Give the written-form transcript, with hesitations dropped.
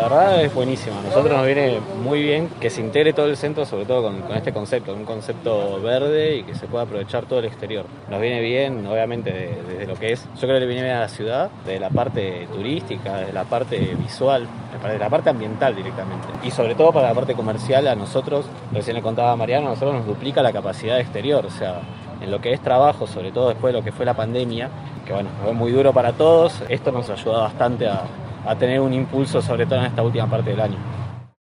la verdad es buenísima. A nosotros nos viene muy bien que se integre todo el centro, sobre todo con este concepto, un concepto verde y que se pueda aprovechar todo el exterior. Nos viene bien, obviamente, desde lo que es, yo creo que le viene bien a la ciudad, desde la parte turística, desde la parte visual, desde la parte ambiental directamente. Y sobre todo para la parte comercial, a nosotros, recién le contaba a Mariano, a nosotros nos duplica la capacidad exterior, o sea, en lo que es trabajo, sobre todo después de lo que fue la pandemia, que bueno, fue muy duro para todos, esto nos ayuda bastante a tener un impulso, sobre todo en esta última parte del año.